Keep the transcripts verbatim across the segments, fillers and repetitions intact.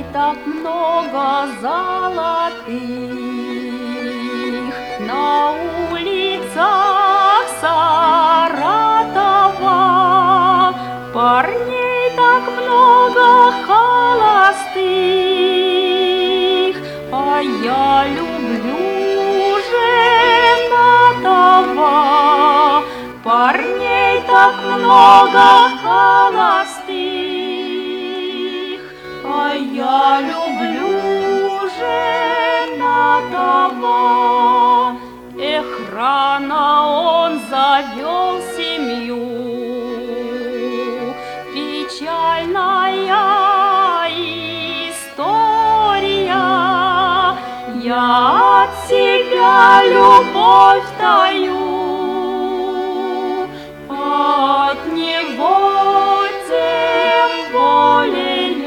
так много золотых на улицах Саратова, парней так много холостых, а я люблю женатого. Парней так много холостых, а я люблю женатого. Эх, рано он завел семью, печальная история. Я от себя любовь таю, от него тем более.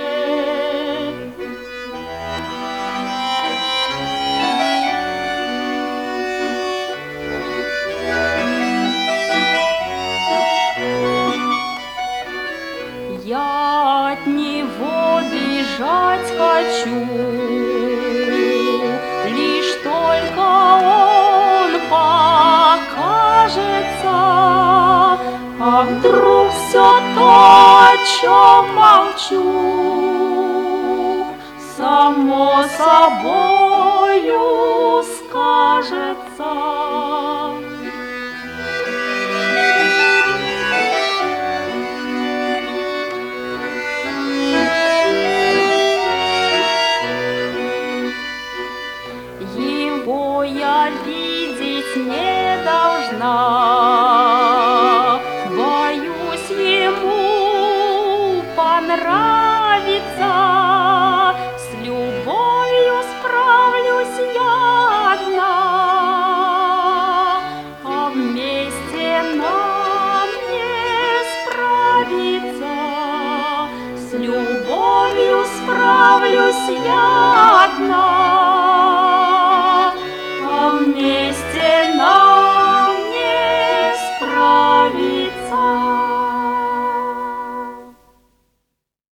Я от него бежать хочу, лишь только он покажется. А вдруг все то, о чем молчу, само собою скажется. Его я видеть не должна, боюсь ему понравится. С любовью справлюсь я одна, а вместе нам не справиться. С любовью справлюсь я одна.